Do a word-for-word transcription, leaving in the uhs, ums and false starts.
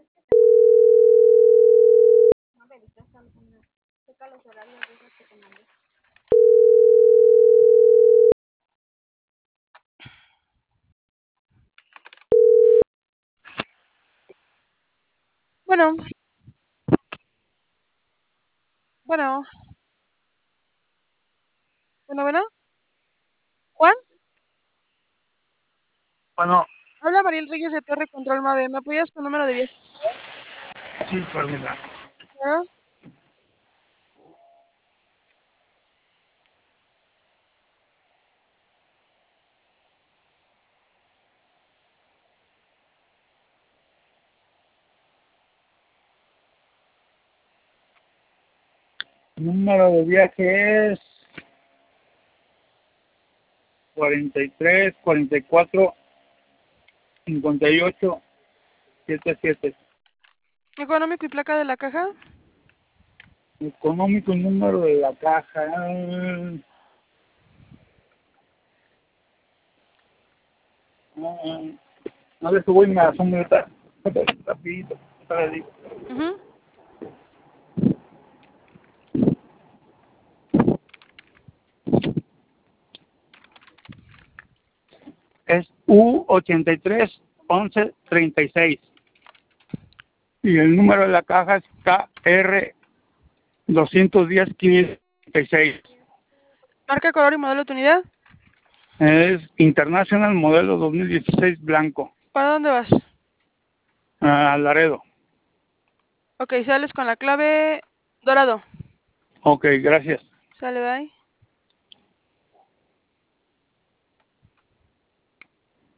Bueno, bueno, bueno, bueno. Juan, Bueno, habla Mariel Reyes de Torre Control Mave. ¿Me apoyas con número de vía? sí, permita. Claro. Número de viaje es cuarenta y tres, cuarenta y cuatro, cincuenta y ocho, setenta y siete. Económico y placa de la caja. Económico, número de la caja. Ah, a ver si voy, me asomo ahorita. Rapidito, ahora le digo. Ujú. Es U ochenta y tres, once, treinta y seis. Y el número de la caja es K R doscientos diez, quinientos treinta y seis. Marca, color y modelo de tu unidad. Es International modelo dos mil dieciséis blanco. ¿Para dónde vas? A Laredo. Ok, sales con la clave dorado. Ok, gracias. Sale, bye.